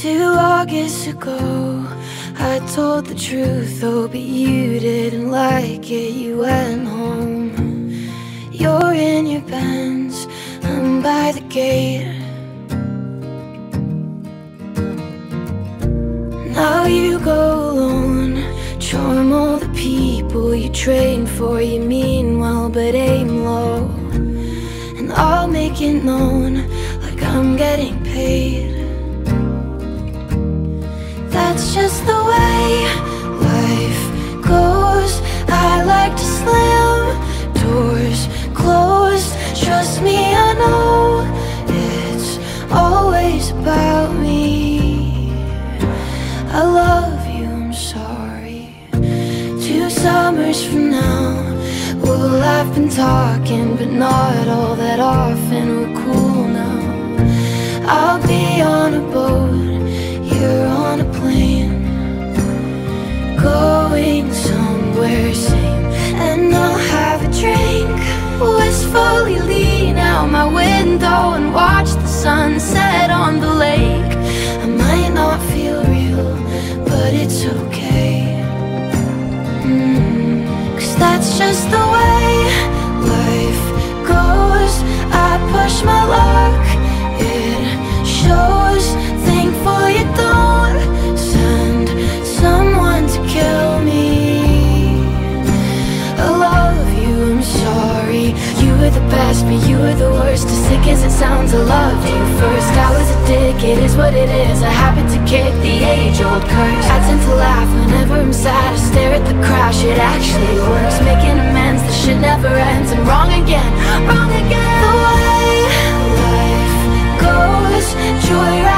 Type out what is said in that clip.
2 August ago, I told the truth, oh, but you didn't like it. You went home. You're in your Benz, I'm by the gate. Now you go alone, charm all the people you train for. You mean well, but aim low, and I'll make it known like I'm getting paid. That's just the way life goes. I like to slam doors closed. Trust me, I know it's always about me. I love you, I'm sorry. 2 summers from now, well, I've been talking, but not all that often. We're cool now. I'll be on a boat, you're on a plane, going somewhere sane. And I'll have a drink, wistfully lean out my window and watch the sunset on the lake. I might not feel real, but it's okay, 'cause that's just the way life goes. I push my luck, it shows. Thankful you don't send someone to kill me. I love you, I'm sorry. You were the best, but you were the worst. As sick as it sounds, I loved you first. I was a dick, it is what it is. I happen to kick the age-old curse. I tend to laugh whenever I'm sad. I stare at the crash, it actually works. Making amends, the shit never ends. I'm wrong again, wrong again. The way life goes, joyride.